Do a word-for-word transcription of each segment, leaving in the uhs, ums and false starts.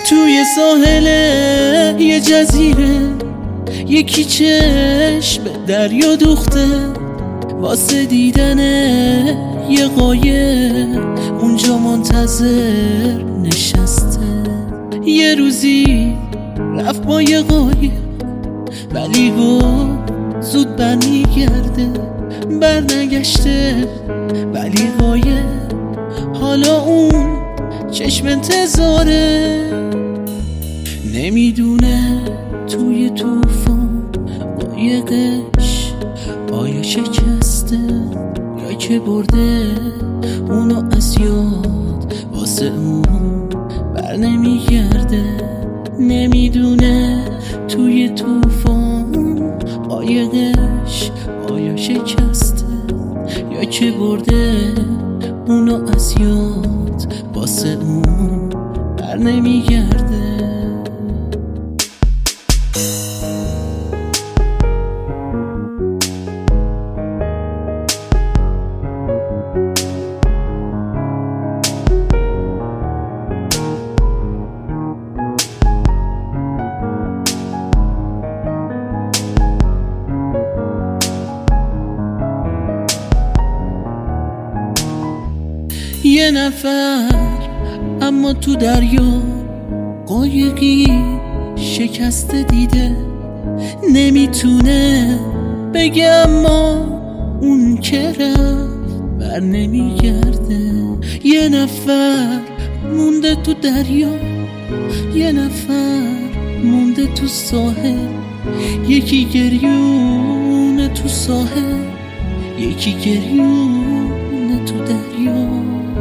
توی ساحل یه جزیره یکی چشم دریا دوخته واسه دیدن یه قایق اونجا منتظر نشسته. یه روزی رفت با یه قایق ولی گفت زود برمیگرده. برنگشته ولی قایق حالا اون چشم انتظاره. نمیدونه توی طوفان قایقش آیا شکسته یا که برده اونو از یاد واسه اون بر نمیگرده. نمیدونه توی طوفان قایقش آیا شکسته یا که برده اونو از یاد واسه اون بر نمیگرده. یه نفر اما تو دریا قایقی شکسته دیده. نمیتونه بگه اما اون که رفت بر نمیگرده. یه نفر مونده تو دریا، یه نفر مونده تو ساحل. یکی گریونه تو ساحل، یکی گریونه تو دریا.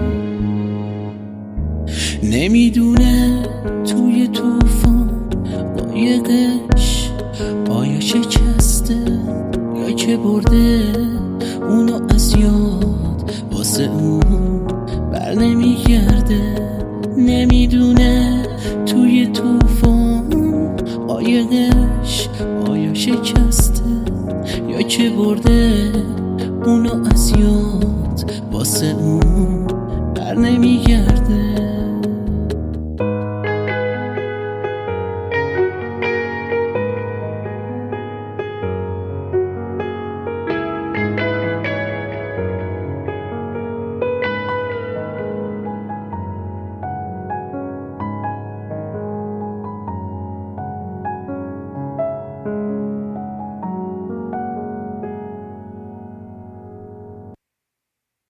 نمیدونه توی طوفان قایقش آیا شکسته یا که برده اونو از یاد واسه اون بر نمیگرده. نمیدونه توی طوفان قایقش آیا شکسته یا که برده اونو از یاد واسه اون بر نمیگرده.